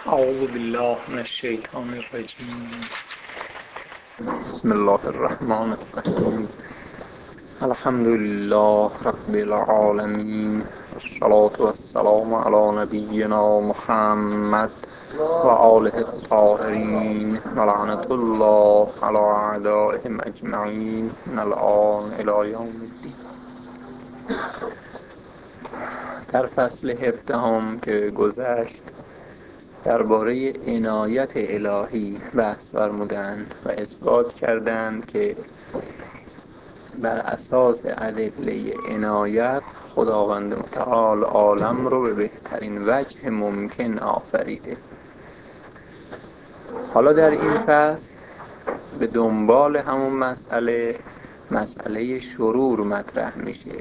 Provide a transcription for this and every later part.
أعوذ بالله من الشيطان الرجيم. بسم الله الرحمن الرحيم. الحمد لله رب العالمين، والصلاة والسلام على نبينا محمد وآله الطاهرين، ولعنة الله على أعدائهم أجمعين من الآن إلى یوم الدین. در فصل 17 که گذشت درباره عنایت الهی بحث فرمودند و اثبات کردند که بر اساس ادله عنایت خداوند متعال عالم رو به بهترین وجه ممکن آفریده. حالا در این فصل به دنبال همون مسئله شرور مطرح میشه،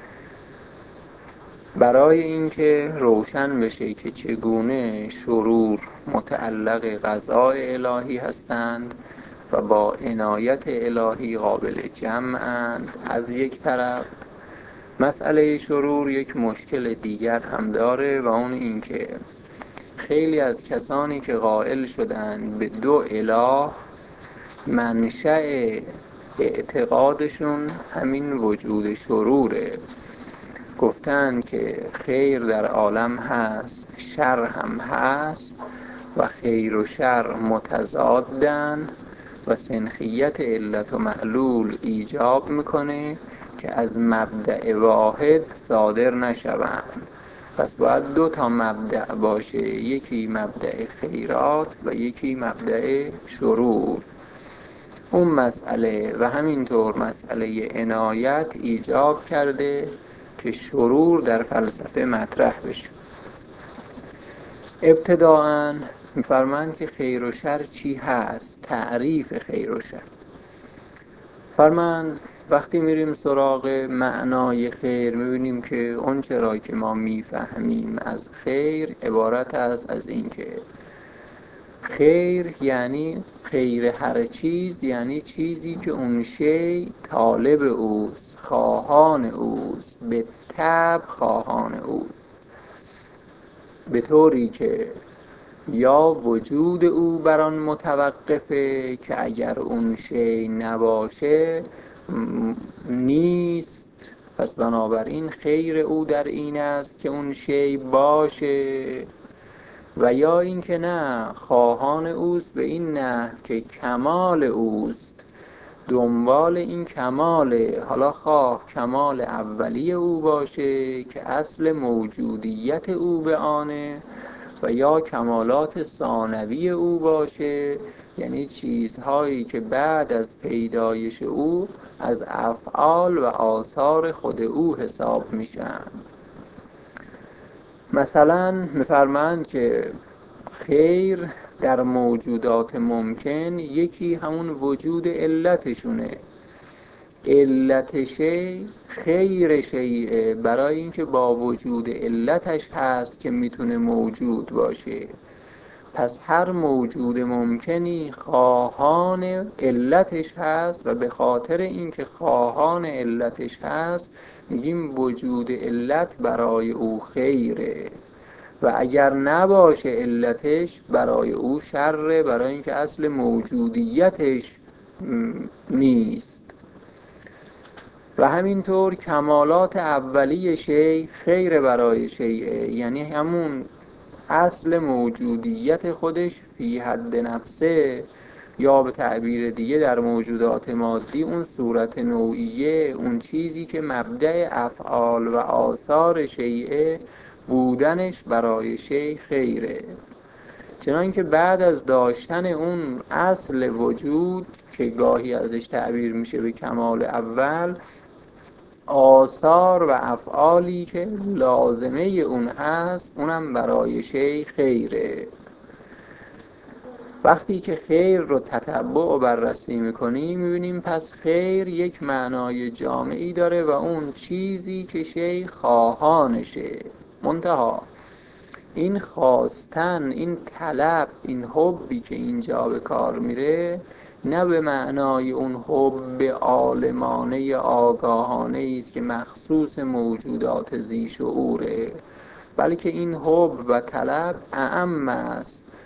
برای اینکه روشن بشه که چگونه شرور متعلق قضاء الهی هستند و با عنایت الهی قابل جمعند. از یک طرف مسئله شرور یک مشکل دیگر هم داره و اون اینکه خیلی از کسانی که قائل شدند به دو اله، منشأ اعتقادشون همین وجود شروره. گفتند که خیر در عالم هست، شر هم هست و خیر و شر متضادن و سنخیت علت و معلول ایجاب میکنه که از مبدأ واحد صادر نشوند. پس باید دو تا مبدأ باشه، یکی مبدأ خیرات و یکی مبدأ شرور. اون مسئله و همینطور مسئله عنایت ایجاب کرده که شرور در فلسفه مطرح بشه. ابتداءً می‌فرمایند که خیر و شر چی هست، تعریف خیر و شر. فرمایند وقتی میریم سراغ معنای خیر می‌بینیم که اون چرا که ما می‌فهمیم از خیر عبارت است از این که خیر یعنی خیر هر چیز، یعنی چیزی که اون شی طالب اوست، خواهان اوست، به طبع خواهان اوست، به طوری که یا وجود او بر آن متوقفه که اگر اون شی نباشه نیست. پس بنابراین خیر او در این است که اون شی باشه، و یا این که نه، خواهان اوست به این نه که کمال اوست، دنبال این کماله. حالا خواه کمال اولی او باشه که اصل موجودیت او به آنه، و یا کمالات ثانوی او باشه، یعنی چیزهایی که بعد از پیدایش او از افعال و آثار خود او حساب میشن. مثلا می‌فرمایند که خیر در موجودات ممکن یکی همون وجود علتشونه. علت شی خیر شیء، برای اینکه با وجود علتش هست که میتونه موجود باشه. پس هر موجود ممکنی خواهان علتش هست و به خاطر اینکه خواهان علتش هست میگیم وجود علت برای او خیره، و اگر نباشه علتش برای او شره، برای اینکه اصل موجودیتش نیست. و همینطور کمالات اولیه شی خیر برای شیء، یعنی همون اصل موجودیت خودش فی حد نفسه، یا به تعبیر دیگه در موجودات مادی اون صورت نوعیه، اون چیزی که مبدأ افعال و آثار شیء بودنش برای شی خیره. چنانکه بعد از داشتن اون اصل وجود که گاهی ازش تعبیر میشه به کمال اول، آثار و افعالی که لازمه اون هست اونم برای شی خیره. وقتی که خیر رو تتبع و بررسی میکنیم میبینیم پس خیر یک معنای جامعی داره و اون چیزی که شی خواهانشه. منتها این خواستن، این طلب، این حبی که اینجا به کار میره نه به معنای اون حب عالمانه آگاهانه است که مخصوص موجودات ذی شعوره، بلکه این حب و طلب اعم است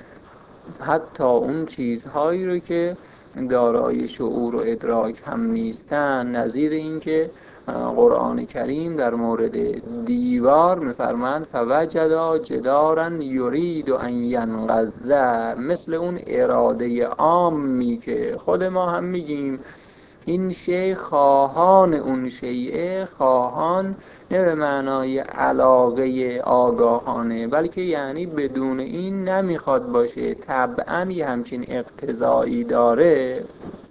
حتی اون چیزهایی رو که دارای شعور و ادراک هم نیستن، نظیر این که قرآن کریم در مورد دیوار میفرمند فوجدا جدارا یرید ان ینقض، مثل اون اراده عامی که خود ما هم میگیم این شیء خواهان اون شیء، خواهان نه به معنای علاقه آگاهانه، بلکه یعنی بدون این نمیخواد باشه، طبعا یه همچین اقتضایی داره.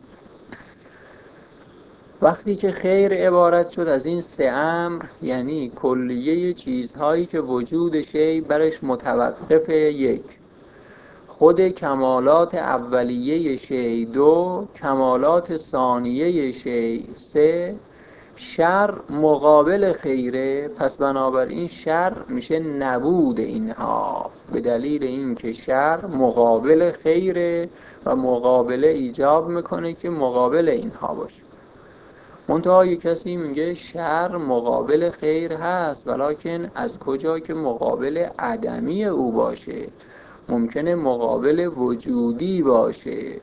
وقتی که خیر عبارت شد از این سه امر، یعنی کلیه چیزهایی که وجود شیء برش متوقف، یک خود کمالات اولیه شیء، دو کمالات ثانیه شیء، سه شر مقابل خیره، پس بنابراین شر میشه نبود اینها، به دلیل اینکه شر مقابل خیره و مقابله ایجاب میکنه که مقابل اینها باشه. منتها یک کسی میگه شر مقابل خیر هست، ولکن از کجا که مقابل عدمی او باشه؟ ممکنه مقابل وجودی باشه.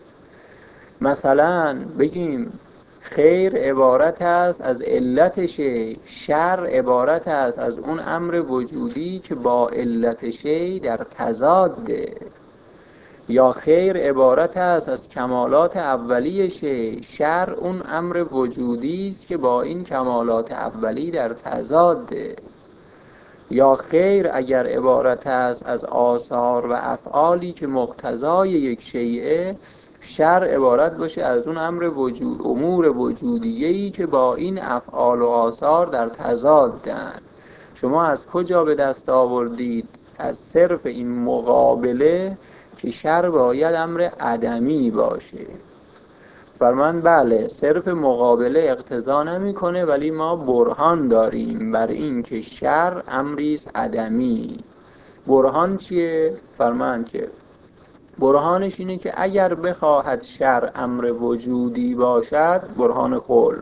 مثلا بگیم خیر عبارت است از علت شیء، شر عبارت است از اون امر وجودی که با علت شیء در تضاده، یا خیر عبارت است از کمالات اولی شیء، شر اون امر وجودی است که با این کمالات اولی در تضاده، یا خیر اگر عبارت است از آثار و افعالی که مقتضای یک شیء، شر عبارت باشه از اون امور وجودیه‌ای که با این افعال و آثار در تضادن. شما از کجا به دست آوردید؟ از صرف این مقابله که شر باید امر عدمی باشه. فرمان بله، صرف مقابله اقتضا نمیکنه، ولی ما برهان داریم بر این که شر امریست عدمی. برهان چیه؟ فرمان که برهانش اینه که اگر بخواهد شر امر وجودی باشد، برهان خلف،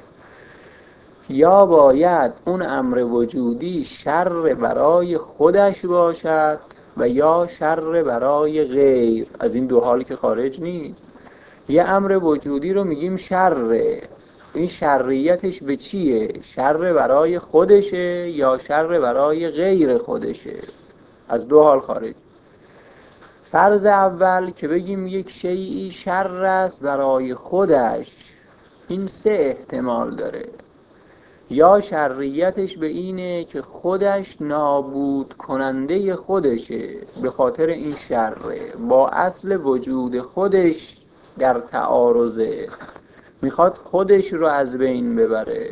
یا باید اون امر وجودی شر برای خودش باشد و یا شر برای غیر، از این دو حال که خارج نیست. یه امر وجودی رو میگیم شره، این شریتش به چیه؟ شر برای خودشه یا شر برای غیر خودشه؟ از دو حال خارج. فرض اول که بگیم یک شیئی شر است برای خودش، این سه احتمال داره. یا شریتش به اینه که خودش نابود کننده خودشه، به خاطر این شره با اصل وجود خودش در تعارضه، میخواد خودش رو از بین ببره.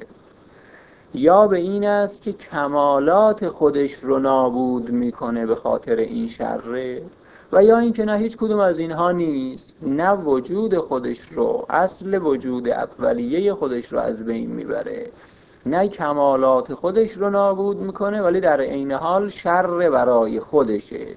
یا به این است که کمالات خودش رو نابود میکنه به خاطر این شره، و یا اینکه نه هیچ کدوم از اینها نیست، نه وجود خودش رو، اصل وجود اولیه خودش رو از بین میبره، نه کمالات خودش رو نابود میکنه، ولی در عین حال شر برای خودشه.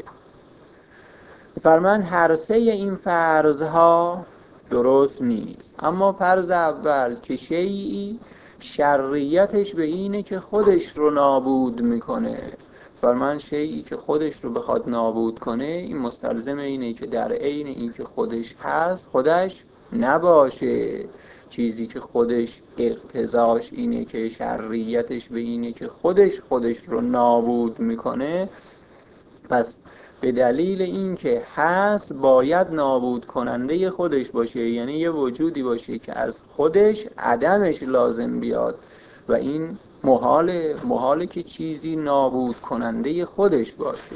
فرمان هر سه این فرضها درست نیست. اما فرض اول که شیئی شریتش به اینه که خودش رو نابود میکنه، فرمان شیئی که خودش رو بخواد نابود کنه، این مستلزم اینه که در عین این که خودش هست خودش نباشه. چیزی که خودش اقتضاش اینه که شریتش به اینه که خودش رو نابود میکنه، پس به دلیل اینکه هست باید نابود کننده خودش باشه، یعنی یه وجودی باشه که از خودش عدمش لازم بیاد، و این محاله که چیزی نابود کننده خودش باشه.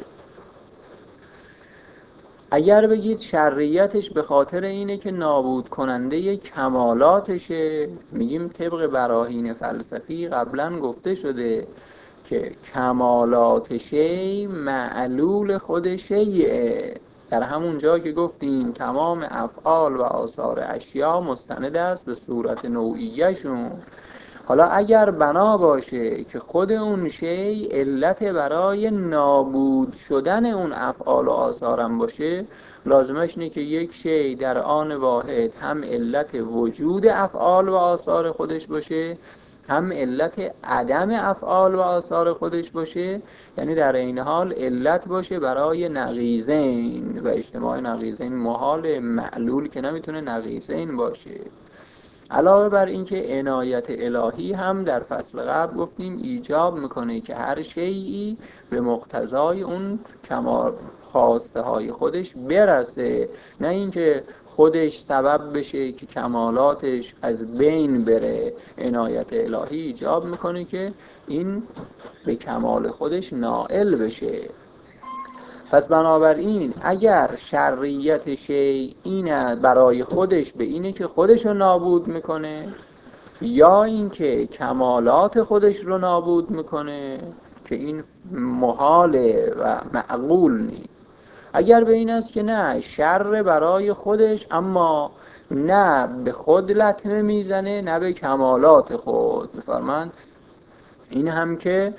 اگر بگید شریتش به خاطر اینه که نابود کننده کمالاتشه، میگیم طبق براهین فلسفی قبلا گفته شده که کمالات شیء معلول خود شیء، در همون جا که گفتیم تمام افعال و آثار اشیا مستند است به صورت نوعیه‌شون. حالا اگر بنا باشه که خود اون شیء علت برای نابود شدن اون افعال و آثارم باشه، لازمش اینه که یک شیء در آن واحد هم علت وجود افعال و آثار خودش باشه، هم علت عدم افعال و آثار خودش باشه، یعنی در این حال علت باشه برای نقیضین، و اجتماع نقیضین محال، معلول که نمیتونه نقیضین باشه. علاوه بر اینکه عنایت الهی هم در فصل قبل گفتیم ایجاب میکنه که هر شیئی به مقتضای اون کمال خواسته های خودش برسه، نه اینکه خودش سبب بشه که کمالاتش از بین بره. عنایت الهی ایجاب میکنه که این به کمال خودش نائل بشه. پس بنابراین اگر شرعیت شیء اینه برای خودش به اینه که خودش رو نابود میکنه، یا اینکه کمالات خودش رو نابود میکنه، که این محاله و معقول نیست. اگر به این است که نه، شر برای خودش اما نه به خود لطمه میزنه نه به کمالات خود، میفرمند این هم که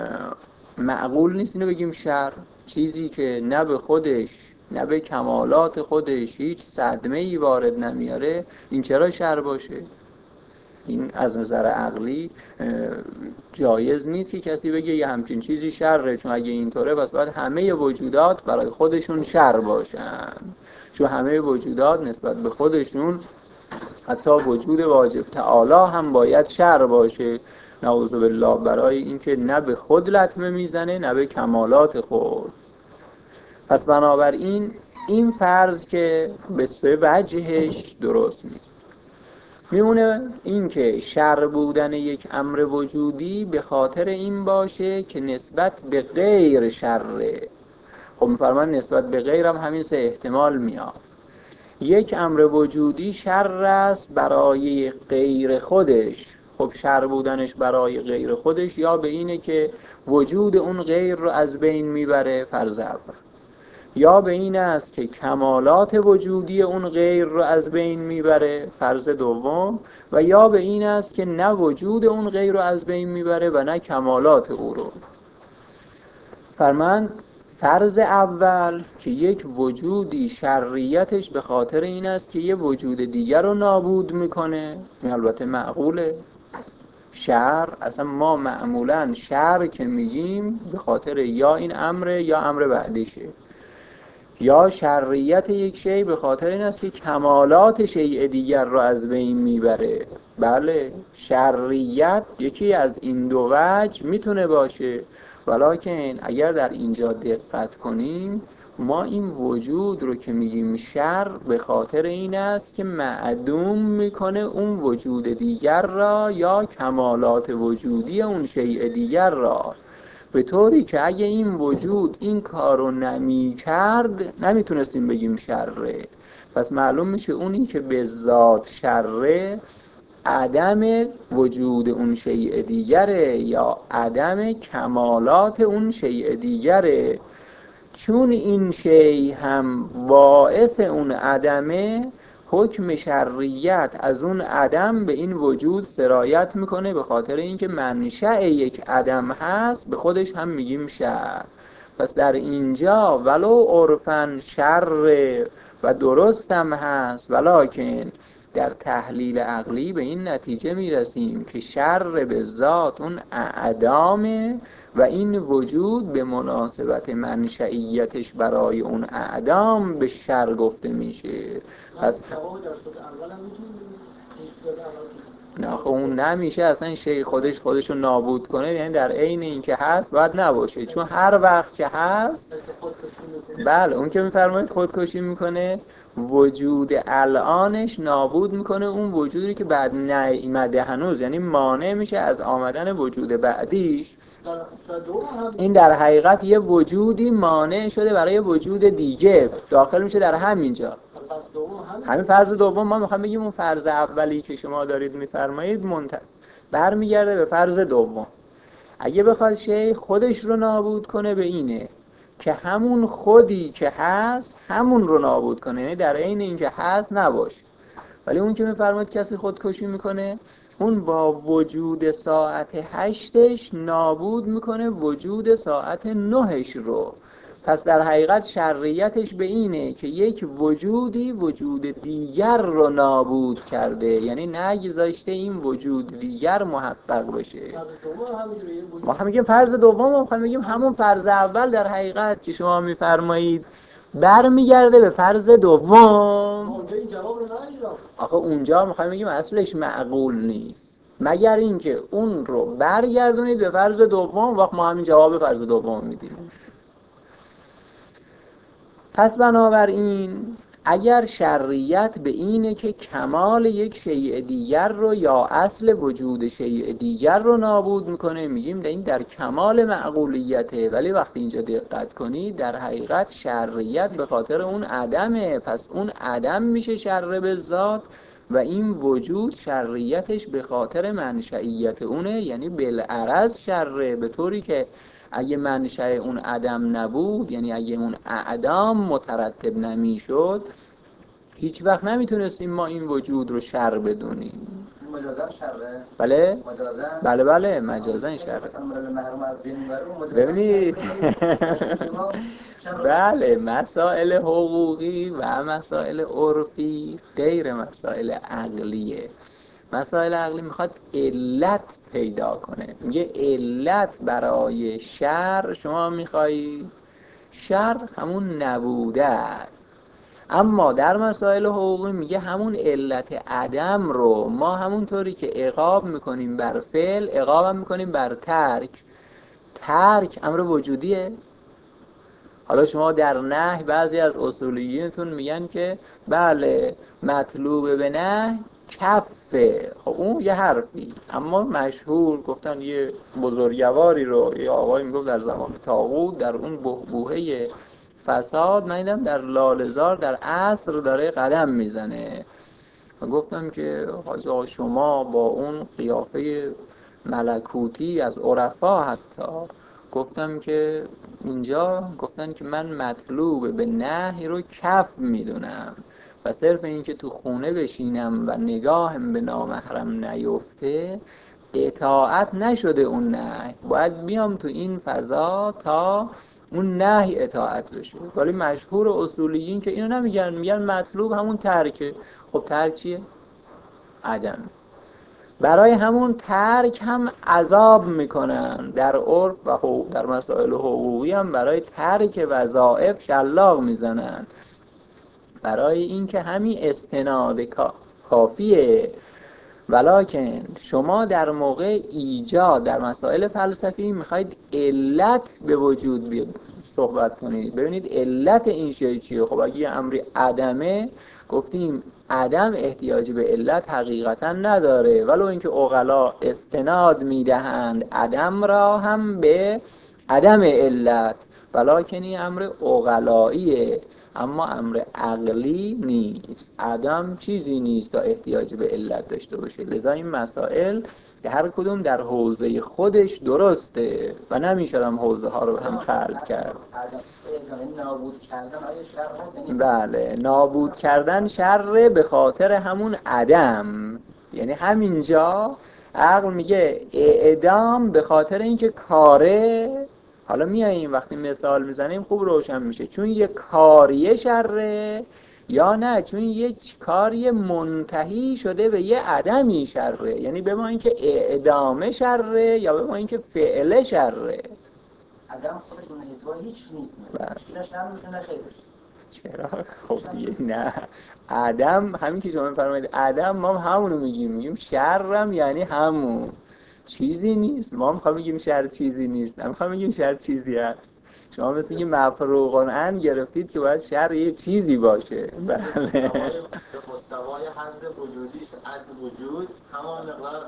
معقول نیست اینو بگیم شر، چیزی که نه به خودش نه به کمالات خودش هیچ صدمه ای وارد نمیاره، این چرا شر باشه؟ این از نظر عقلی جایز نیست که کسی بگه یه همچین چیزی شره، چون اگه اینطوره پس باید همه وجودات برای خودشون شر باشن، چون همه وجودات نسبت به خودشون حتی وجود واجب تعالی هم باید شر باشه، نعوذ بالله، برای اینکه نه به خود لطمه میزنه نه به کمالات خود. پس بنابراین این فرض که به سوی وجهش درست نیست. میمونه این که شر بودن یک امر وجودی به خاطر این باشه که نسبت به غیر شره. خب میفرمان نسبت به غیر هم همین سه احتمال میاد. یک امر وجودی شر است برای غیر خودش، خب شر بودنش برای غیر خودش یا به اینه که وجود اون غیر رو از بین میبره، فرض اول، یا به این است که کمالات وجودی اون غیر رو از بین میبره، فرض دوم، و یا به این است که نه وجود اون غیر رو از بین میبره و نه کمالات او رو. فرمان فرض اول که یک وجودی شرعیتش به خاطر این است که یه وجود دیگر رو نابود میکنه، این البته معقوله. شر اصلا ما معمولا شر که میگیم به خاطر یا این امر یا امر بعدیشه، یا شرعیت یک شی به خاطر این است که کمالات شیء دیگر رو از بین میبره. بله، شرعیت یکی از این دو وجه میتونه باشه، ولکن اگر در اینجا دقت کنیم ما این وجود رو که میگیم شر به خاطر این است که معدوم میکنه اون وجود دیگر را یا کمالات وجودی اون شیء دیگر را، به طوری که اگه این وجود این کارو نمی کرد نمیتونستیم بگیم شره. پس معلوم میشه اونی که به ذات شره عدم وجود اون شیء دیگره یا عدم کمالات اون شیء دیگره. چون این شیء هم باعث اون عدمه، حکم شرعیت از اون عدم به این وجود سرایت میکنه، به خاطر اینکه منشأ یک عدم هست به خودش هم میگیم شر. پس در اینجا ولو عرفاً شر و درست هم هست، ولکن در تحلیل عقلی به این نتیجه میرسیم که شر به ذات اون اعدامه و این وجود به مناسبت منشئیتش برای اون اعدام به شر گفته میشه. پس نه خب اون نمیشه اصلا شی خودشو نابود کنه، یعنی در عین این که هست باید نباشه، چون هر وقت که هست بله اون که میفرمایید خودکشی میکنه وجود الانش نابود میکنه اون وجودی که بعد نیامده هنوز، یعنی مانع میشه از آمدن وجود بعدیش. این در حقیقت یه وجودی مانع شده برای وجود دیگه داخل میشه در همینجا. همین فرض دوم ما میخوام بگیم اون فرض اولی که شما دارید میفرمایید برمیگرده به فرض دوم. اگه بخواد شی خودش رو نابود کنه به اینه که همون خودی که هست همون رو نابود کنه، یعنی در عین اینکه هست نباشه. ولی اون که میفرماید کسی خودکشی میکنه اون با وجود ساعت 8ش نابود میکنه وجود ساعت 9ش رو. پس در حقیقت شرعیتش به اینه که یک وجودی وجود دیگر رو نابود کرده، یعنی نگذاشته این وجود دیگر محقق بشه. ما هم میگیم فرض دوم، ما هم میگیم همون فرض اول در حقیقت که شما میفرمایید برمیگرده به فرض دوم. اونجا این جواب رو ندیدم. آخه اونجا میخوایم بگیم اصلش معقول نیست، مگر اینکه اون رو برگردونید به فرض دوم، وقت ما همین جواب فرض دوم میدیم. پس بنابراین اگر شرعیت به اینه که کمال یک شیء دیگر رو یا اصل وجود شیء دیگر رو نابود میکنه، میگیم این در کمال معقولیته. ولی وقتی اینجا دقت کنید در حقیقت شرعیت به خاطر اون عدمه، پس اون عدم میشه شر به ذات و این وجود شرعیتش به خاطر منشئیت اونه، یعنی بالعرض شره، به طوری که اگه منشأ اون عدم نبود، یعنی اگه اون اعدام مترتب نمیشد، هیچ وقت نمیتونستیم ما این وجود رو شر بدونیم. مجازن شره؟ بله؟ مجازن؟ بله مجازن شره. ببینید بله، مسائل حقوقی و مسائل عرفی غیر مسائل عقلیه. مسائل عقلی میخواد علت پیدا کنه، میگه علت برای شر شما میخوایی، شر همون نبوده است. اما در مسائل حقوقی میگه همون علت عدم رو ما همونطوری که عقاب میکنیم بر فعل، عقاب هم میکنیم بر ترک. ترک امر وجودیه. حالا شما در نهی بعضی از اصولیینتون میگن که بله مطلوب به نهی کفه، خب اون یه حرفی، اما مشهور گفتن یه بزرگواری رو یه آقایی میگفت در زمان طاغوت در اون بحبوحه فساد من دیدم در لاله‌زار در عصر داره قدم میزنه و گفتم که حاج آقا شما با اون قیافه ملکوتی از عرفا حتی، گفتم که اینجا گفتن که من مطلوب به نهی رو کف میدونم و صرف این که تو خونه بشینم و نگاهم به نامحرم نیفته اطاعت نشده اون نهی، باید بیام تو این فضا تا اون نهی اطاعت بشه. ولی مشهور اصولیین که اینو نمیگن، میگن مطلوب همون ترکه. خب ترک چیه؟ عدم. برای همون ترک هم عذاب میکنن در عرف و در مسائل حقوقی هم برای ترک وظایف شلاق میزنن، برای اینکه همین استناد کافیه. ولکن شما در موقع ایجاد در مسائل فلسفی میخواید علت به وجود بیاد صحبت کنید. ببینید علت این شیء چیه. خب اگه یه امری عدمه، گفتیم عدم احتیاجی به علت حقیقتا نداره، ولو اینکه عقلا استناد میدهند عدم را هم به عدم علت، ولکن این امر عقلاییه اما امر عقلی نیست. عدم چیزی نیست تا احتیاج به علت داشته باشه. لذا این مسائل که هر کدوم در حوزه خودش درسته و نمیشه هم حوزه ها رو هم خلط کرد. نابود کردن آیا شر هست؟ بله، نابود کردن شر به خاطر همون عدم. یعنی همینجا عقل میگه اعدام به خاطر اینکه کاره. حالا میاییم وقتی مثال میزنیم خوب روشن میشه، چون یه کاریه شره یا نه چون یک کاری منتهی شده به یه عدمی شره. یعنی به ما اینکه اعدام شره یا به ما اینکه فعل شره. عدم خودش منحصر هیچ نیست. نه شر میشه نه خیرش. چرا؟ خب نه، عدم همین که شما میفرمایید عدم، ما همونو میگیم شرم یعنی همون چیزی نیست. ما میخوام بگیم شر چیزی نیست، نمیخوام بگیم شر چیزی هست. شما مثل اینکه مفروغ عن گرفتید که باید شر یه چیزی باشه. بله، به مستوای حضر وجودیش از وجود همان مقدار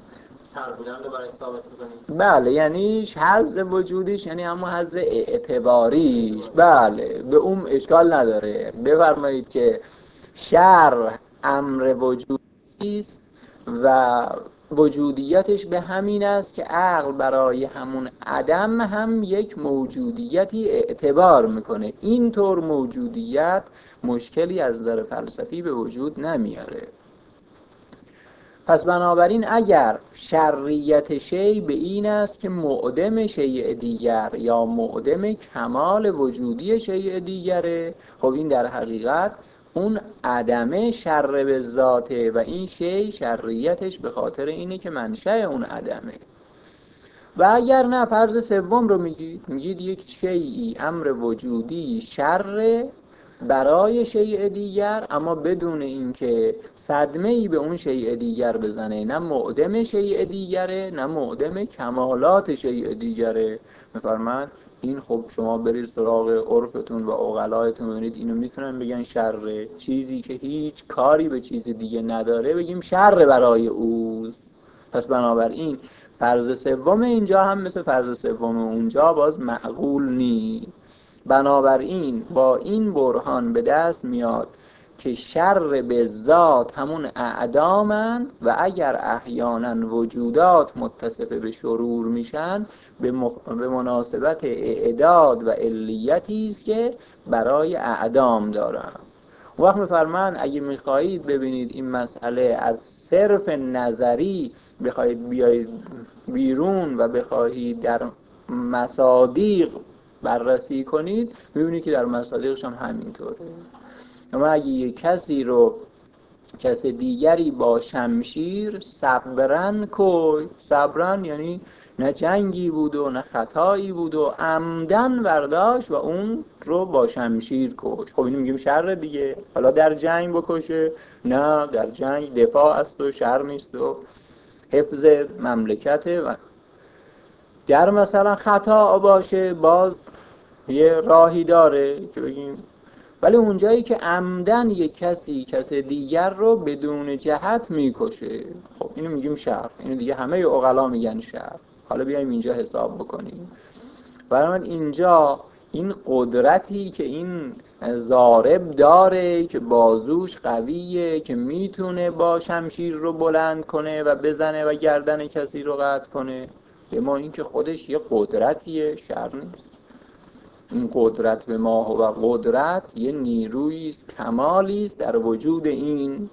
شر بودن رو برای ثابت می‌کنید. بله، یعنی حظ وجودیش یعنی همون حظ اعتباریش. بله، به اون اشکال نداره. بفرمایید که شر امر وجودی است و وجودیتش به همین است که عقل برای همون عدم هم یک موجودیتی اعتبار میکنه. اینطور موجودیت مشکلی از نظر فلسفی به وجود نمیاره. پس بنابراین اگر شرعیت شیء به این است که معدم شیء دیگر یا معدم کمال وجودی شیء دیگره، خب این در حقیقت اون عدمه شر به ذاته و این شیء شرعیتش به خاطر اینه که منشأ اون عدمه. و اگر نه فرض سوم رو میگید یک شیئی امر وجودی شر برای شیء دیگر، اما بدون اینکه صدمه‌ای به اون شیء دیگر بزنه، نه معدم شیء دیگره نه معدم کمالات شیء دیگره. میفرماد این خب شما برید سراغ عرفتون و عقلایتون ببینید اینو میتونن بگن شر، چیزی که هیچ کاری به چیز دیگه نداره بگیم شر برای اوست. پس بنابراین فرض سوم اینجا هم مثل فرض سوم اونجا باز معقول نیست. بنابراین با این برهان به دست میاد که شر به ذات همون اعدامند و اگر احیانا وجودات متصف به شرور میشن به مناسبت اعداد و علیتی است که برای اعدام دارن. وقت میفرمان اگه میخواهید ببینید این مسئله از صرف نظری بخواهید بیایید بیرون و بخواهید در مصادیق بررسی کنید، میبینید که در مصادیقش هم همینطوره. اما اگه یک کس دیگری با شمشیر صبرن کش، صبرن یعنی نه جنگی بود و نه خطایی بود و عمدن برداشت و اون رو با شمشیر کش، خب اینو میگیم شر دیگه. حالا در جنگ بکشه، نه در جنگ دفاع است و شر نیست و حفظ مملکته. و در مثلا خطا باشه باز یه راهی داره که بگیم، ولی اونجایی که عمدن یک کس دیگر رو بدون جهت میکشه، خب اینو میگیم شر. اینو دیگه همه عقلا میگن شر. حالا بیایم اینجا حساب بکنیم. برای من اینجا این قدرتی که این ضارب داره که بازوش قویه که میتونه با شمشیر رو بلند کنه و بزنه و گردن کسی رو قطع کنه، به ما این که خودش یه قدرتیه، شر نیست. این قدرت به ما و قدرت یه نیرویی است، کمالی است در وجود این.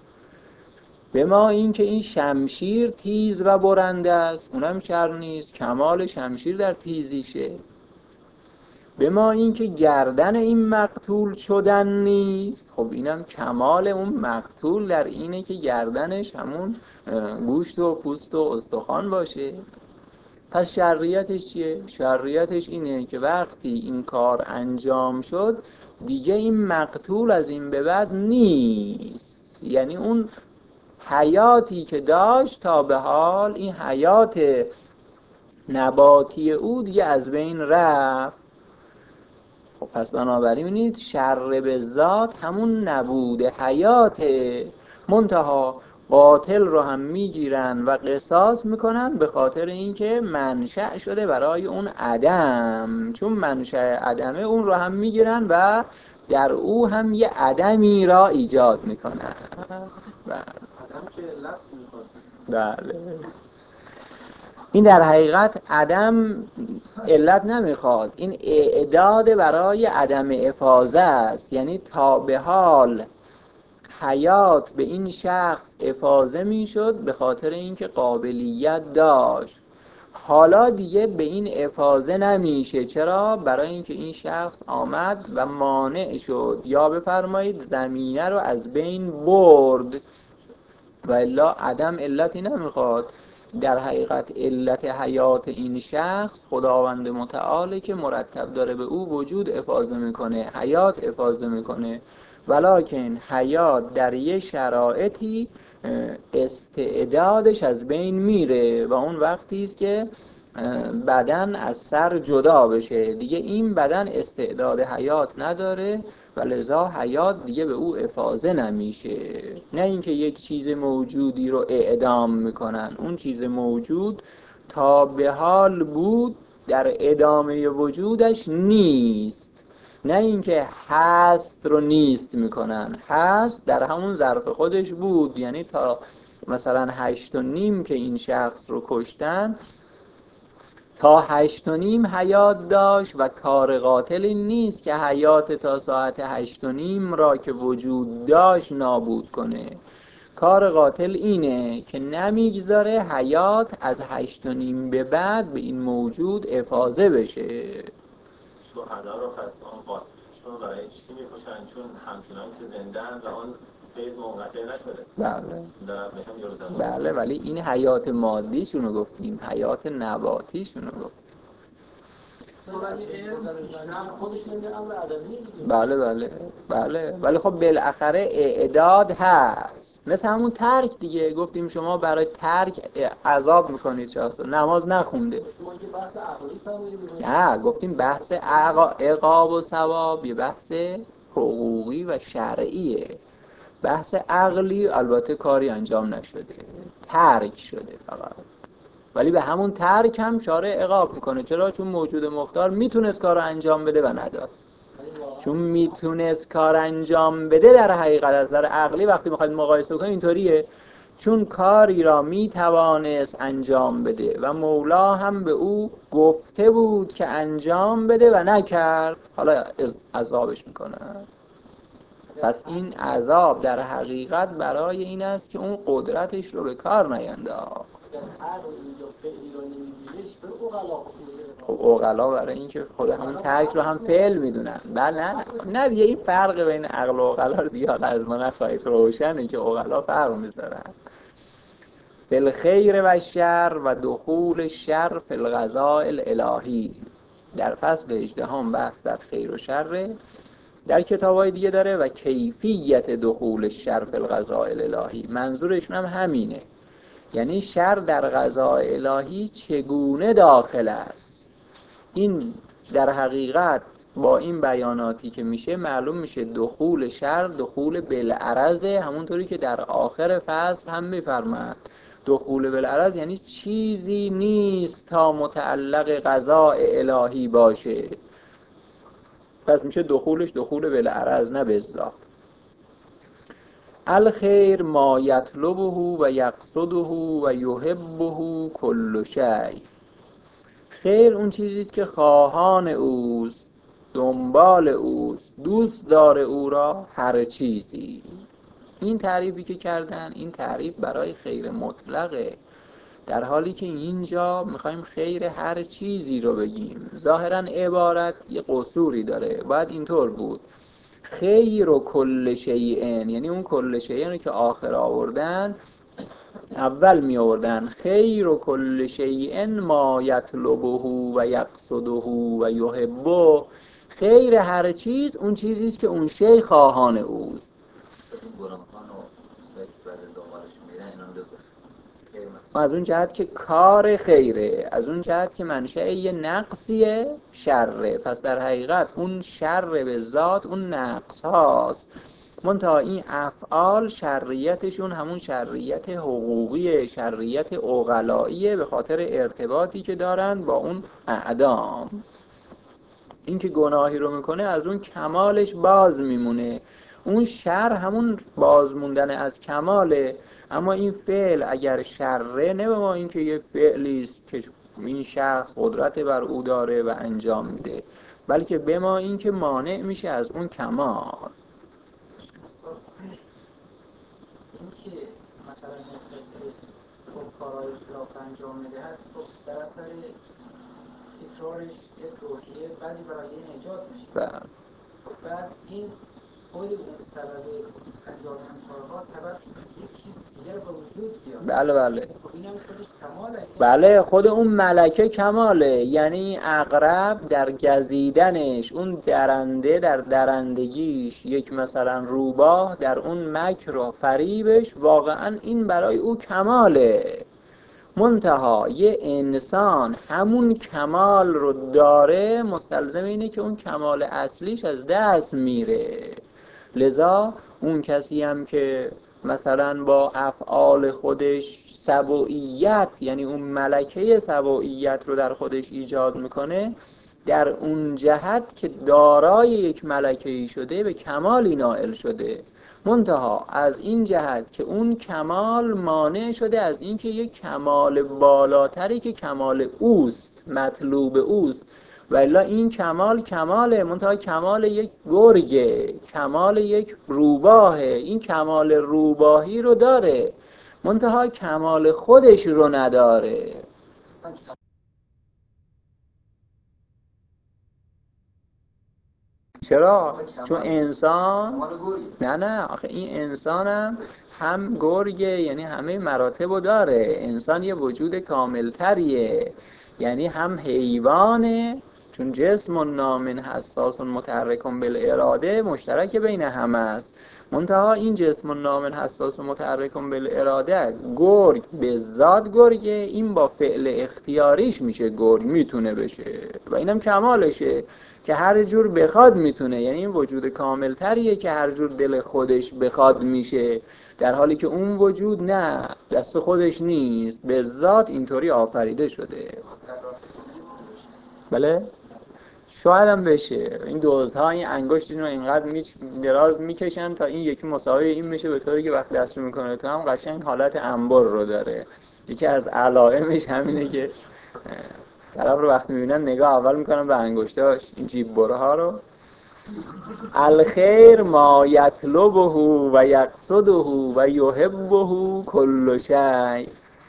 به ما این که این شمشیر تیز و برنده است، اونم شر نیست، کمال شمشیر در تیزیشه. به ما این که گردن این مقتول شدن نیست، خب اینم کمال اون مقتول در اینه که گردنش همون گوشت و پوست و استخوان باشه. پس شرعیتش چیه؟ شرعیتش اینه که وقتی این کار انجام شد دیگه این مقتول از این به بعد نیست، یعنی اون حیاتی که داشت تا به حال، این حیات نباتی او دیگه از بین رفت. خب پس بنابراین ببینید شر به ذات همون نبود حیاته، منتها قاتل رو هم میگیرن و قصاص میکنن به خاطر اینکه منشأ شده برای اون عدم، چون منشأ عدمه اون رو هم میگیرن و در او هم یه عدمی را ایجاد میکنن. بله این در حقیقت عدم علت نمیخواد، این اعداد برای عدم افاضه است. یعنی تا به حال حیات به این شخص افاضه میشد به خاطر اینکه قابلیت داشت، حالا دیگه به این افاضه نمیشه. چرا؟ برای اینکه این شخص آمد و مانع شد، یا بفرمایید زمینه رو از بین برد. و الا عدم علتی نمیخواد. در حقیقت علت حیات این شخص خداوند متعالی که مرتب داره به او وجود افاضه میکنه، حیات افاضه میکنه، ولکن حیات در یه شرایطی استعدادش از بین میره و اون وقتی است که بدن از سر جدا بشه، دیگه این بدن استعداد حیات نداره و لذا حیات دیگه به او افاضه نمیشه. نه اینکه یک چیز موجودی رو اعدام میکنن، اون چیز موجود تا به حال بود در ادامه وجودش نیست. نه اینکه هست رو نیست میکنن، هست در همون ظرف خودش بود. یعنی تا مثلا 8:30 که این شخص رو کشتن، تا 8:30 حیات داشت و کار قاتل این نیست که حیات تا ساعت 8:30 را که وجود داشت نابود کنه. کار قاتل اینه که نمیگذاره حیات از 8.5 به بعد به این موجود افاضه بشه. شهدا رو پس اون قاتلشون برای چی میکشن؟ چون همچنان که زنده‌اند و اون فیض منقطع نشده. بله ولی این حیات مادیشون رو گفتیم، حیات نباتیشون رو گفتیم. بله ولی خب بالاخره اعداد هست، مثل همون ترک دیگه. گفتیم شما برای ترک عذاب میکنید، شخص نماز نخونده. نه گفتیم بحث عقاب و ثواب یه بحث حقوقی و شرعیه. بحث عقلی البته کاری انجام نشده، ترک شده فقط. ولی به همون ترک هم شارع عقاب میکنه. چرا؟ چون موجود مختار میتونست کار انجام بده و نداد. چون میتونست کار انجام بده در حقیقت از نظر عقلی وقتی میخواید مقایسه کنید اینطوریه، چون کاری را میتوانست انجام بده و مولا هم به او گفته بود که انجام بده و نکرد، حالا عذابش میکنه. پس این عذاب در حقیقت برای این است که اون قدرتش رو به کار نینداخت. خب عقلا برای این که خود همون ترک رو هم فعل میدونن. بله نه دیگه این فرق بین عقل و عقلا رو دیگه از ما نخواهید روشنه که عقلا فرق میذارن. فی الخیر و شر و دخول شر فی القضاء الالهی. در فصل 18 بحث در خیر و شر در کتابای دیگه داره و کیفیت دخول شر فی القضاء الالهی. منظورشون هم همینه، یعنی شر در قضاء الهی چگونه داخل است. این در حقیقت با این بیاناتی که میشه معلوم میشه دخول شر دخول بالعرض، همونطوری که در آخر فصل هم میفرماد دخول بالعرض یعنی چیزی نیست تا متعلق قضاء الهی باشه. پس میشه دخولش دخول بالعرض نه بالذات. الخیر ما یطلبه و یقصده و یحبه کل شیء. خیر اون چیزیست که خواهان اوست، دنبال اوست، دوست داره او را هر چیزی. این تعریفی که کردن این تعریف برای خیر مطلقه، در حالی که اینجا میخوایم خیر هر چیزی رو بگیم. ظاهرا عبارت یه قصوری داره، باید اینطور بود خیر و کل شیئن، یعنی اون کل شیئن رو که آخر آوردن اول می آوردن خیر و کل شیئن ما یطلبه و یقصده و یحبه. خیر هر چیز اون چیزیست که اون شی خواهان اوست. از اون جهت که کار خیره، از اون جهت که منشأ یه نقصیه شره. پس در حقیقت اون شر به ذات اون نقص هاست، منتها این افعال شریتشون همون شریت حقوقی، شریت عقلاییه، به خاطر ارتباطی که دارن با اون اعدام. این که گناهی رو میکنه از اون کمالش باز میمونه، اون شر همون باز موندن از کماله. اما این فعل اگر شره، نه به ما این که یه فعلیست که این شخص قدرت بر او داره و انجام میده، بلکه به ما این که مانع میشه از اون کمال. این که مثلا خب کارهای خلاف انجام میدهد، خب در اثر تکرارش یک روحیه بعدی برای نجات میشه. بعد این خود اون سبب انجام این کارها سبب شده یک چیز دیگر به وجود بیاد. بله خب اینم خودش کماله. بله خود اون ملکه کماله، یعنی عقرب در گزیدنش، اون درنده در درندگیش، یک مثلا روباه در اون مکر و فریبش، واقعا این برای او کماله. منتها یه انسان همون کمال رو داره، مستلزم اینه که اون کمال اصلیش از دست میره. لذا اون کسی هم که مثلا با افعال خودش سبوعیت، یعنی اون ملکه سبوعیت رو در خودش ایجاد میکنه، در اون جهت که دارای یک ملکه‌ای شده به کمالی نائل شده. منتها از این جهت که اون کمال مانع شده از این که یک کمال بالاتری که کمال اوست، مطلوب اوست، و الا این کمال کماله، منتها کمال یک گرگه، کمال یک روباهه. این کمال روباهی رو داره، منتها کمال خودش رو نداره. چرا؟ چون انسان نه آخه این انسان هم گرگه، یعنی همه مراتب رو داره. انسان یه وجود کاملتریه، یعنی هم حیوانه، چون جسم نامن حساس متحرک بالاراده مشترک بین همه است. منتها این جسم نامن حساس متحرک بالاراده گرگ به ذات گرگه، این با فعل اختیاریش میشه گرگ، میتونه بشه و اینم کمالشه که هر جور بخواد میتونه. یعنی این وجود کاملتریه که هر جور دل خودش بخواد میشه، در حالی که اون وجود نه، دست خودش نیست، به ذات اینطوری آفریده شده. بله؟ شاید هم بشه. این دزدها این انگشتشون رو اینقدر دراز میکشن تا این یکی مساوی این بشه، به طوری که وقتی دستشو میکنه تو هم قشنگ حالت انبر رو داره. یکی از علائمش همینه که طرف رو وقتی میبینن نگاه اول میکنن به انگشتاش، این جیب برها رو. الخیر ما یطلبه و یقصده و یحبه کل شیء.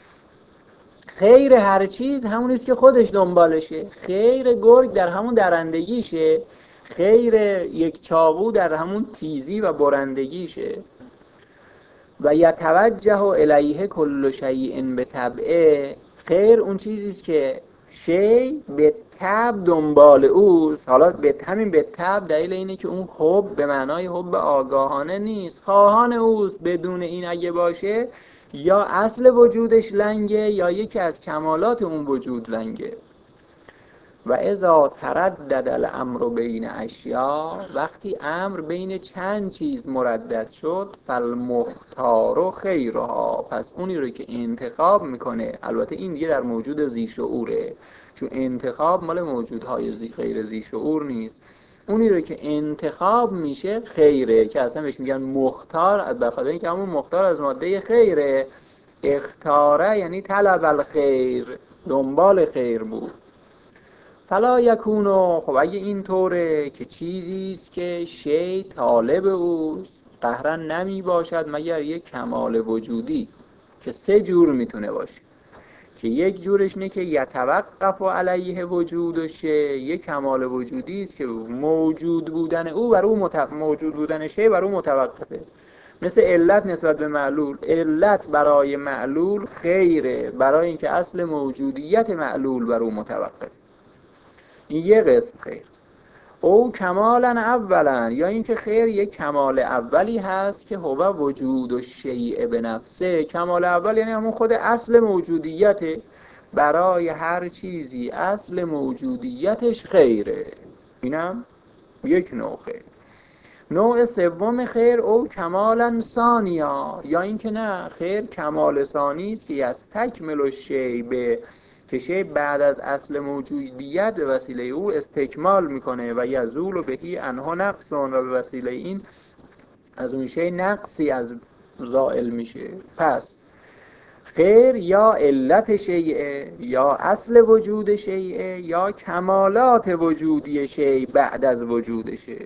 خیر هر چیز همونیست که خودش دنبالشه. خیر گرگ در همون درندگیشه، خیر یک چاقو در همون تیزی و برندگیشه. و یتوجه الیه کل شیء بطبعه. خیر اون چیزیست که شی به طبع دنبال اوست. حالا به همین به طبع دلیل اینه که اون حب به معنای حب آگاهانه نیست، خواهان اوست. بدون این اگه باشه یا اصل وجودش لنگه یا یکی از کمالات اون وجود لنگه. و اذا تردد الامر بین اشیاء، وقتی امر بین چند چیز مردد شد، فالمختار خیرها، پس اونی رو که انتخاب میکنه، البته این دیگه در موجود ذی شعوره، چون انتخاب مال موجودهای غیر ذی شعور نیست، اونی رو که انتخاب میشه خیره، که اصلا بهش میگن مختار، بخاطر اینکه همون مختار از ماده خیره. اختاره یعنی طلب الخیر، دنبال خیر بود. فلا یکونو، خب اگه این طوره که چیزیست که شی طالب اوست، قهرا نمی باشد مگر یک کمال وجودی که سه جور میتونه باشه. که یک جورش اینه که یتوقف علیه وجود و شی، یک کمال وجودی است که موجود بودن او بر او موجود بودن شی بر او متوقفه. مثل علت نسبت به معلول، علت برای معلول خیره، برای اینکه اصل موجودیت معلول بر او متوقفه. این یه قسم خیر. او کمالا اولا، یا اینکه خیر یک کمال اولی هست که هو وجود و شیء به نفسه. کمال اول یعنی همون خود اصل موجودیت، برای هر چیزی اصل موجودیتش خیره. اینم یک نوع خیر. نوع سوم خیر او کمالا ثانیا، یا اینکه نه، خیر کمال ثانی است که یستکمل الشیء به، که شی بعد از اصل موجودیت به وسیله او استکمال میکنه و یزول بهی عنه نقص، و به وسیله این از اون شی نقصی از زائل میشه. پس خیر یا علت شیء، یا اصل وجود شیء، یا کمالات وجودی شیء بعد از وجودشه.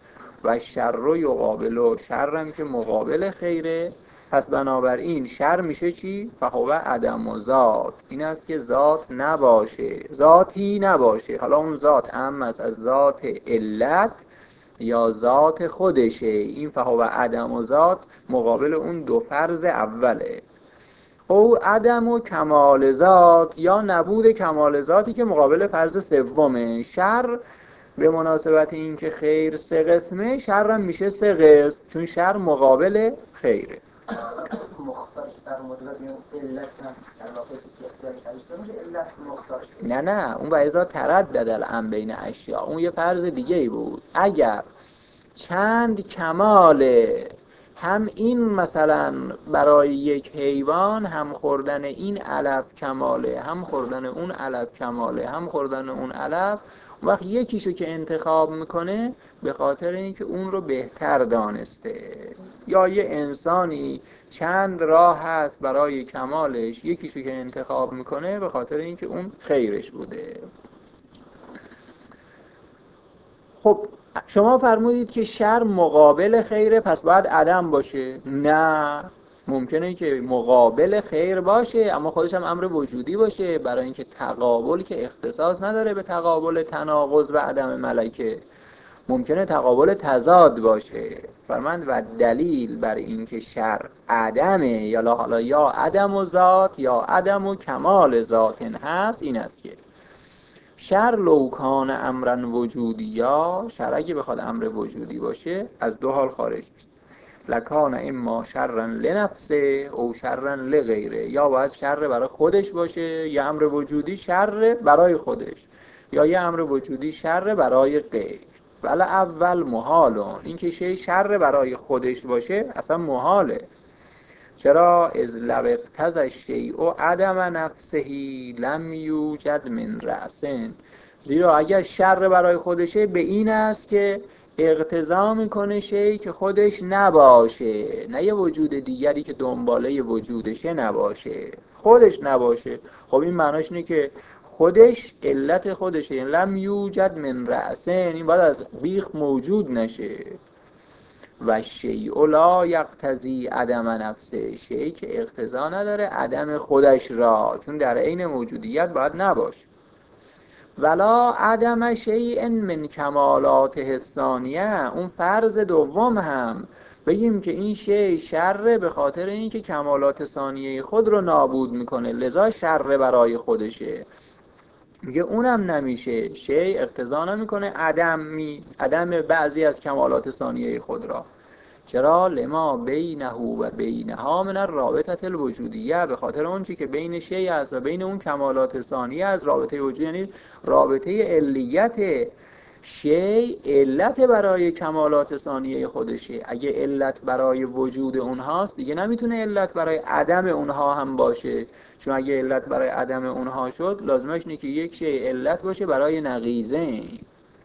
و شر یقابل، شرم که مقابل خیره. پس بنابراین شر میشه چی؟ فهو عدم و ذات، این است که ذات نباشه، ذاتی نباشه. حالا اون ذات اهم است از ذات علت یا ذات خودشه. این فهو عدم و ذات مقابل اون دو فرض اوله. او عدم و کمال ذات، یا نبود کمال ذاتی که مقابل فرض سومه. شر به مناسبت این که خیر سه قسمه، شر هم میشه سه قسم، چون شر مقابل خیره. نه اون بعضا تردد الامر بین اشیاء، اون یه فرض دیگه ای بود. اگر چند کماله، هم این مثلا برای یک حیوان هم خوردن این علف کماله، هم خوردن اون علف کماله، هم خوردن اون علف، اون وقت یکیشو که انتخاب میکنه به خاطر اینکه اون رو بهتر دانسته. یا یه انسانی چند راه هست برای کمالش، یکیشو که انتخاب میکنه به خاطر اینکه اون خیرش بوده. خب شما فرمودید که شر مقابل خیره، پس باید عدم باشه. نه، ممکنه که مقابل خیر باشه اما خودش هم امر وجودی باشه، برای اینکه تقابل که اختصاص نداره به تقابل تناقض و عدم ملکه، ممکنه تقابل تضاد باشه. فرمند و دلیل بر این که شر عدمه، یا حالا یا عدم و ذات یا عدم و کمال ذات هست، این است که شر لوکان امرن وجودی، یا شر اگه بخواد امر وجودی باشه از دو حال خارج میشه. لکان اما شرن لنفسه او شرن لغیره، یا باید شر برای خودش باشه، یا امر وجودی شر برای خودش، یا یه امر وجودی شر برای غیر. ولی اول محالون، این که شی شر برای خودش باشه اصلا محاله. چرا؟ از لو اقتضی الشیء عدم نفسه لم یوجد من رأسن، زیرا اگر شر برای خودشه به این است که اقتضا میکنه شی که خودش نباشه، نه یه وجود دیگری که دنباله وجودشه نباشه، خودش نباشه. خب این معناش اینه که خودش علت خودشه، یعنی لم یوجد من رأسن، این باید از بیخ موجود نشه. و شیء لا یقتضی عدم نفسه، شیء که اقتضا نداره عدم خودش را، چون در عین موجودیت باید نباشه. ولا عدم شیء من کمالات الثانیه، اون فرض دوم هم بگیم که این شیء شر به خاطر اینکه کمالات ثانیه خود رو نابود میکنه لذا شر برای خودشه، میگه اونم نمیشه، شیء اقتضا نمیکنه عدم بعضی از کمالات ثانیه خود را. چرا؟ لما بینه و بینها من الرابطه الوجودیه، به خاطر اون چی که بین شیء است و بین اون کمالات ثانیه از رابطه وجودی، یعنی رابطه علیت. شیء علت برای کمالات ثانیه خودشه، اگه علت برای وجود اونهاست دیگه نمیتونه علت برای عدم اونها هم باشه، چون اگه علت برای عدم اونها شد لازمش اینه که یک شیء علت باشه برای نقیضین.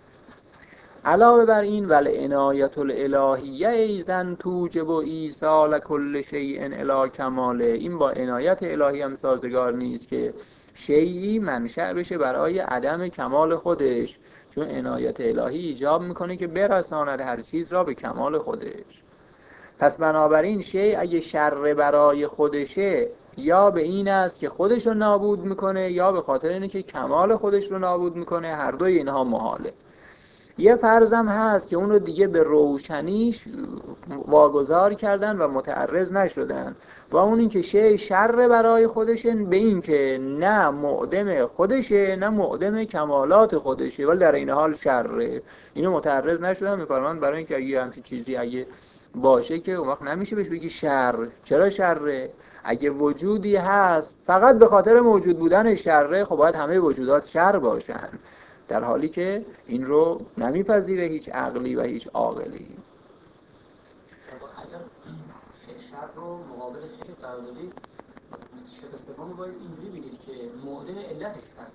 علاوه بر این والعنایة الالهیه ایضا توجب ایصال کل شیء الی کماله، این با عنایت الهی هم سازگار نیست که شیئی منشأ بشه برای عدم کمال خودش، چون عنایت الهی ایجاب میکنه که برساند هر چیز را به کمال خودش. پس بنابراین شیء اگه شر برای خودشه یا به این است که خودش رو نابود میکنه یا به خاطر اینه که کمال خودش رو نابود میکنه، هر دوی اینها محاله. یه فرضم هست که اون رو دیگه به روشنیش واگذار کردن و متعرض نشدن، و اون این که شیء شر برای خودشه به این که نه معدم خودشه نه معدم کمالات خودشه، ولی در این حال شره، اینو متعرض نشدن. میفرمان برای اینکه اگه همچین چیزی اگه باشه که اون وقت نمیشه بهش بگی شر. چرا شره؟ اگه وجودی هست فقط به خاطر موجود بودن شره، خب باید همه وجودات شر باشن، در حالی که این رو نمیپذیره هیچ عقلی و هیچ عاقلی. اگر شر رو مقابل خیر قرار دادید، شکل سوم باید اینجوری بگید که معدم علتش هست.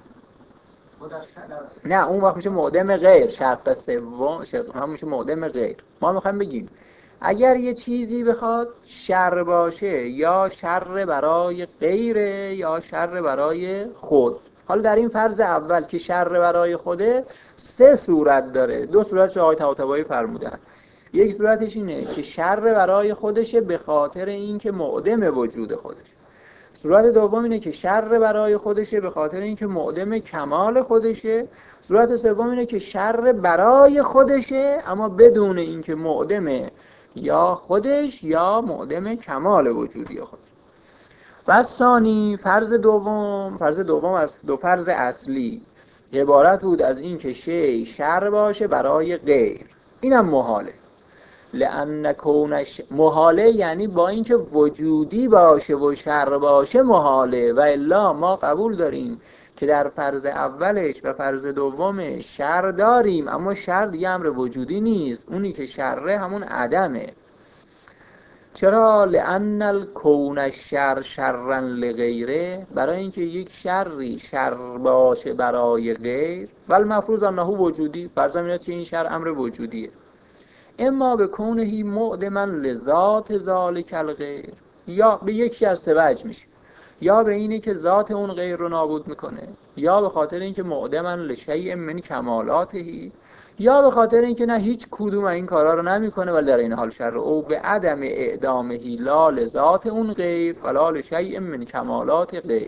نه اون وقت میشه معدم غیر، شرط سوم هم میشه معدم غیر. ما میخوایم بگیم اگر یه چیزی بخواد شر باشه، یا شر برای غیره یا شر برای خود. حالا در این فرض اول که شر برای خوده 3 صورت داره، 2 صورتش آقای طباطبایی فرمودن. یک صورتش اینه که شر برای خودشه به خاطر اینکه معدم وجود خودش. صورت دوم اینه که شر برای خودشه به خاطر اینکه معدم کمال خودشه. صورت سوم اینه که شر برای خودشه اما بدون اینکه معدم یا خودش یا معدم کمال وجودی خودش. و ثانی فرض دوم از 2 فرض اصلی عبارت بود از این که شیء شر باشه برای غیر، اینم محاله. لأن کونش محاله یعنی با اینکه وجودی باشه و شر باشه محاله، و الا ما قبول داریم که در فرض اولش و فرض دومش شر داریم، اما شر دیگه امر وجودی نیست، اونی که شره همون عدمه. چرا؟ لأن الکون الشر شرا لغیره، برای اینکه یک شری شر باشه برای غیر، ولی مفروض انه وجودی، فرض اینه که این شر امر وجودیه، اما به کونهی معدما لذات ذالک الغیر، یا به یکی از 3 وجه میشه، یا به اینه که ذات اون غیر رو نابود میکنه، یا به خاطر اینکه معدما لشیء من کمالاتهی، یا به خاطر اینکه نه هیچ کدوم این کارا رو نمیکنه ولی در این حال شر، او به عدم اعدامه لا لذات اون غیر ولا لشیء من کمالات غیر.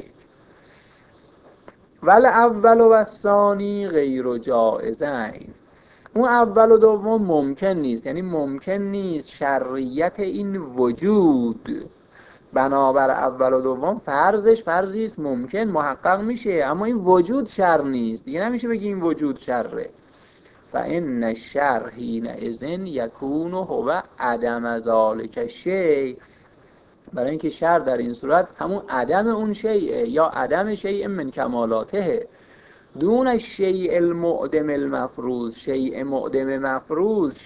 ول اول و ثانی غیر جائزین. اون اول و دوم ممکن نیست، یعنی ممکن نیست شرعیت این وجود بنابر اول و دوم فرضی است ممکن محقق میشه، اما این وجود شر نیست دیگه، نمیشه بگی این وجود شره. فإن الشر حینئذ یکون هو عدم ذلک شیء، برای اینکه شر در این صورت همون عدم اون شیء یا عدم شیء من کمالاته، دون الشیء المعدم المفروض. شیء معدم مفروض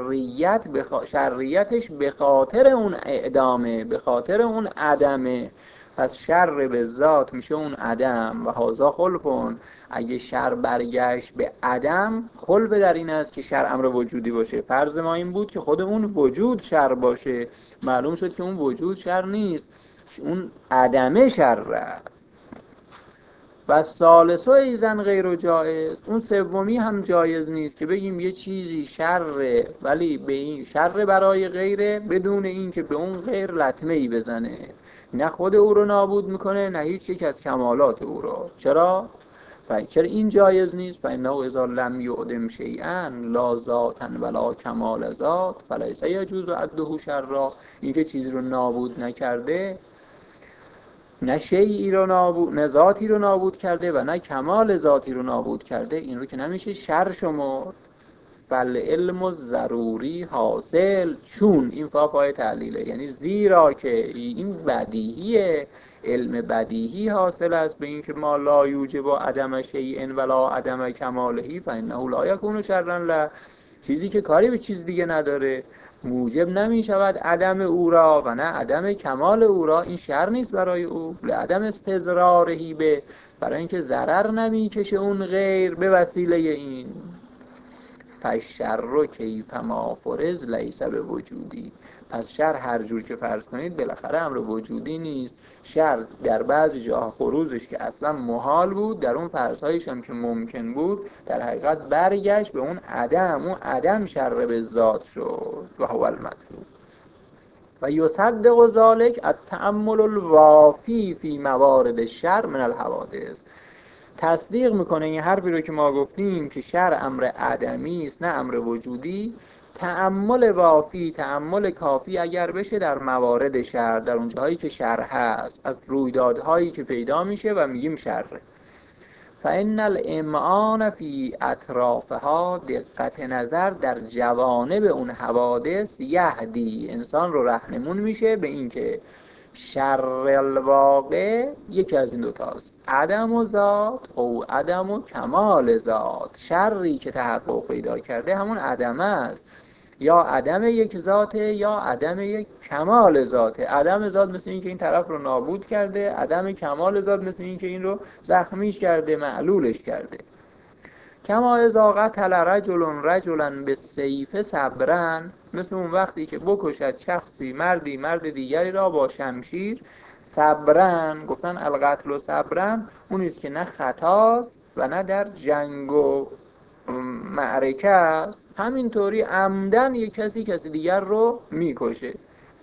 شرعیتش به خاطر اون اعدامه، به خاطر اون عدمه، پس شر به ذات میشه اون عدم. و هذا خلفون، اگه شر برگشت به عدم، خلف در این است که شر امر وجودی باشه. فرض ما این بود که خود اون وجود شر باشه، معلوم شد که اون وجود شر نیست، اون عدمه شر است. و ثالثو ایزن غیر جایز، اون سومی هم جایز نیست که بگیم یه چیزی شره ولی به این شر برای غیره بدون این که به اون غیر لطمه ای بزنه، نه خود او رو نابود میکنه نه هیچ یک از کمالات او رو. چرا این جایز نیست؟ فإنه اذا لم یعدم شیئا لا ذاتا ولا کمال ذات فلیس یجوز عده شرا. این که چیزی رو نابود نکرده، نه شیئی رو نابود، نه ذاتی رو نابود کرده و نه کمال ذاتی رو نابود کرده، این رو که نمیشه شر شما. فالعلم ضروری حاصل، چون این فای تعلیله، یعنی زیرا که این بدیهیه، علم بدیهی حاصل است به این که ما لا یوجب عدم شیء ولا عدم کمالهی فانه لا یکون شرا له، چیزی که کاری به چیز دیگه نداره موجب نمی شود عدم او را و نه عدم کمال او را، این شر نیست برای او. لعدم استضرارهی به، برای اینکه ضرر نمی کشه اون غیر به وسیله این. فالشر کیف ما فرض لیس به وجودی، پس شر هر جور که فرض کنید بالاخره امر وجودی نیست. شر در بعضی جاها خروجش که اصلا محال بود، در اون فرض‌هایش هم که ممکن بود، در حقیقت برگشت به اون عدم، اون عدم شر به ذات شد و هو المطلوب. و یصدق ذلک التأمل الوافی فی موارد الشر من الحوادث. تصدیق میکنه این حرفی رو که ما گفتیم که شر امر عدمی است نه امر وجودی، تأمل وافی، تأمل کافی اگر بشه در موارد شر، در اون جاهایی که شر هست، از رویدادهایی که پیدا میشه و میگیم شره. فإن الامعان فی اطرافها، دقت نظر در جوانب اون حوادث، یهدی، انسان رو رهنمون میشه به این که شر الواقع یکی از این دوتاست، عدم و ذات او عدم و کمال ذات. شری که تحقق پیدا کرده همون عدم است، یا عدم یک ذاته یا عدم یک کمال ذاته. عدم ذات مثل این که این طرف رو نابود کرده، عدم کمال ذات مثل این که این رو زخمیش کرده، معلولش کرده. کما اذا قتل رجلا بالسیف صبرا، مثل اون وقتی که بکشد شخصی، مرد دیگری را با شمشیر، صبرا، گفتن القتل و صبرا اونیست که نه خطاست و نه در جنگ و معرکه است، همینطوری عمدن یک کسی دیگر رو میکشه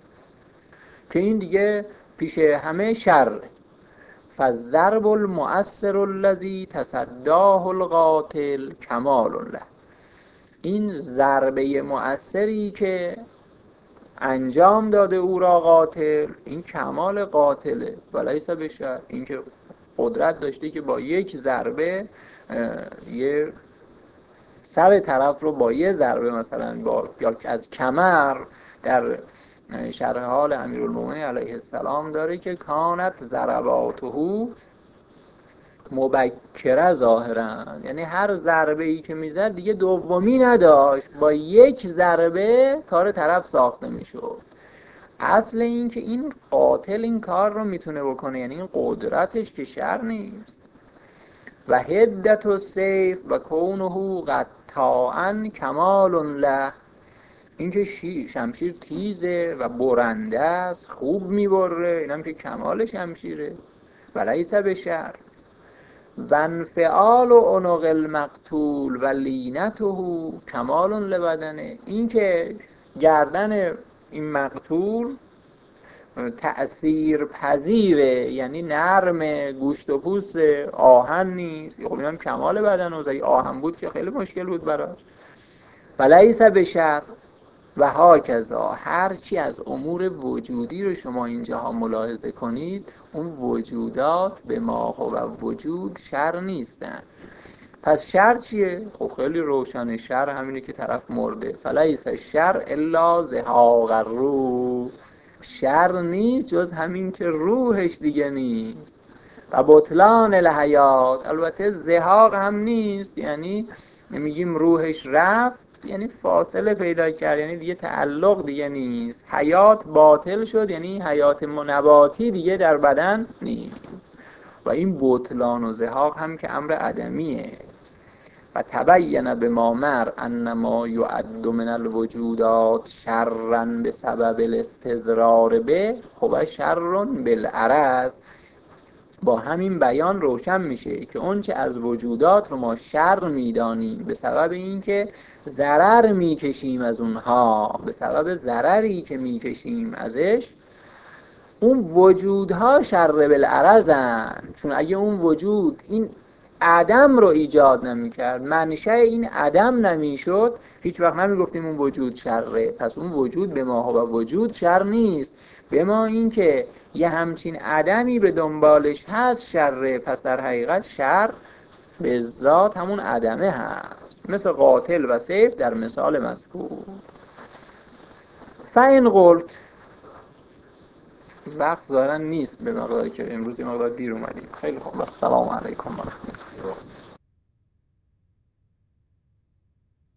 که این دیگه پیش همه شر. فالضرب المؤثر الذی تصداه القاتل کمال له، این ضربه مؤثری که انجام داده او را قاتل، این کمال قاتله. ولیس بشر، این که قدرت داشته که با یک ضربه یه سر طرف رو با یه ضربه مثلا یا از کمر، در شرح حال امیرالمومنین علیه السلام داره که کانت ضرباته مبکره ظاهرا، یعنی هر ضربه ای که میزد دیگه دومی نداشت، با یک ضربه کار طرف ساخته میشد. اصل این که این قاتل این کار رو میتونه بکنه، یعنی این قدرتش که شر نیست. و حدت السیف و کونه قطاعا کمال له، این که شمشیر تیزه و برنده است، خوب میبره، اینم که کمال شمشیره. ولیس بشر. و انفعال و عنق المقتول و لینته کمال لبدنه. این که گردن این مقتول تأثیر پذیره، یعنی نرم، گوشت و پوست، آهن نیست. خب اینم کمال بدن و اگه آهن بود که خیلی مشکل بود براش. فلیس بشر و هاکذا، هرچی از امور وجودی رو شما اینجاها ملاحظه کنید، اون وجودات به ما و وجود شر نیستن. پس شر چیه؟ خب خیلی روشنه، شر همینه که طرف مرده. فلیس شر الا زهاق الروح، شر نیست جز همین که روحش دیگه نیست. و بطلان الحیات، البته زهاق هم نیست، یعنی میگیم روحش رفت، یعنی فاصله پیدا کرد، یعنی دیگه تعلق دیگه نیست. حیات باطل شد، یعنی حیات نباتی دیگه در بدن نیست. و این بطلان و زهاق هم که امر عدمیه. و تبین بما مر انما یعد من الوجودات شرا بسبب الاستضرار به، خب شر بالعرض. با همین بیان روشن میشه که اون چه از وجودات رو ما شر میدانیم به سبب اینکه ضرر میکشیم از اونها، به سبب ضرری که میکشیم ازش، اون وجودها شر بالعرضن. چون اگه اون وجود این عدم رو ایجاد نمیکرد، منشأ این عدم نمیشد، هیچ وقت نمیگفتیم اون وجود شره. پس اون وجود به ما و وجود شر نیست، به ما این که یه همچین عدمی به دنبالش هست شره. پس در حقیقت شر به ذات همون عدمه هست، مثل قاتل و سیف در مثال مذکور. فإن قلت، وقت ظاهرا نیست به مقداری که امروز یه مقدار دیر اومدیم. خیلی خوب، السلام علیکم و رحمت الله.